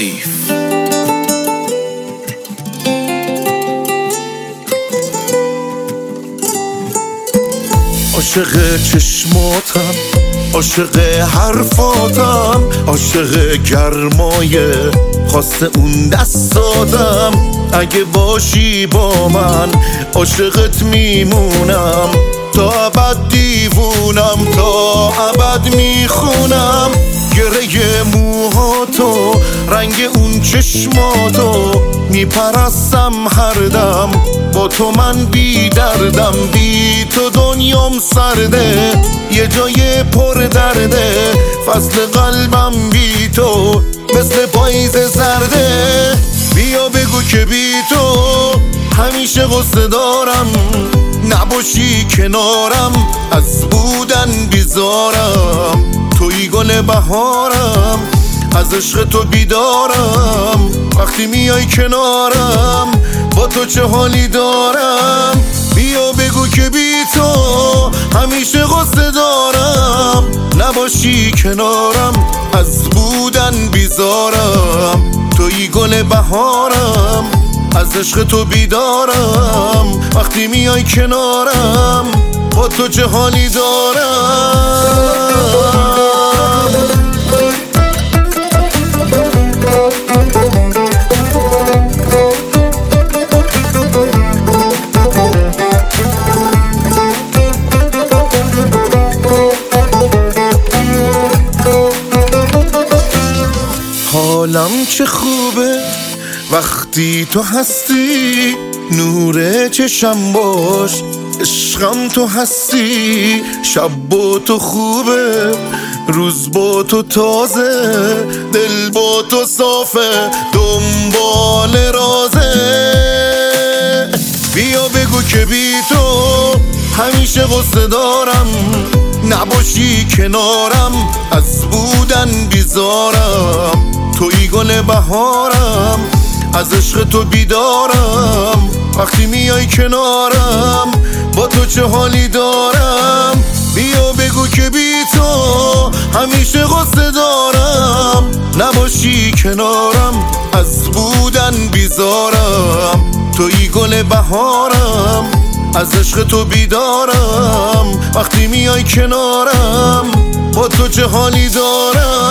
ردیف. عاشق چشماتم، عاشق حرفاتم، عاشق گرمای خواست اون دستاتم. اگه باشی با من عاشقت میمونم، تا ابد دیوونم، تا ابد میخونم. گره موهاتو، رنگ اون چشماتو میپرستم هر دم. با تو من بی دردم، بی تو دنیام سرده، یه جای پر درده. فصل قلبم بی تو مثل پاییز زرده. بیا بگو که بی تو همیشه غصه دارم، نباشی کنارم از بودن بیزارم. توی گل بهارم، از عشق تو بیدارم. وقتی میای کنارم با تو چه حالی دارم. بیا بگو که بی تو همیشه غصه دارم، نباشی کنارم از بودن بیزارم. توی گل بهارم، از عشق تو بیدارم. وقتی میای کنارم با تو چه حالی دارم. حالم چه خوبه وقتی تو هستی، نور چشم باش عشقم تو هستی. شب با تو خوبه، روز با تو تازه، دل با تو صافه، دنبال رازه. بیا بگو که بی تو همیشه غصه دارم، نباشی کنارم از بودن بیزارم. توی گل بهارم، از عشق تو بیدارم. وقتی میای کنارم با تو چه حالی دارم. بیا بگو که بی تو همیشه غصه دارم، نباشی کنارم از بودن بیزارم. توی گل بهارم، از عشق تو بیدارم. وقتی میای کنارم با تو چه حالی دارم.